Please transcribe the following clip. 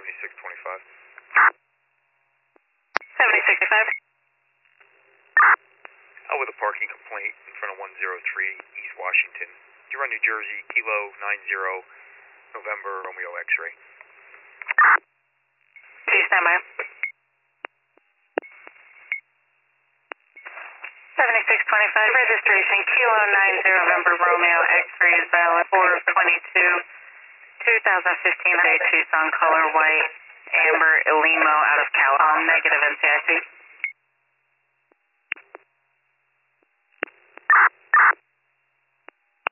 7625. 7625. With a parking complaint in front of 103 East Washington. Huron, New Jersey, Kilo 90, November, Romeo X-ray. Please stand by. 7625, registration, Kilo 90, November, Romeo X-ray is valid for 2015 Tucson, color white, amber, Elimo out of Cal. Negative NCIC.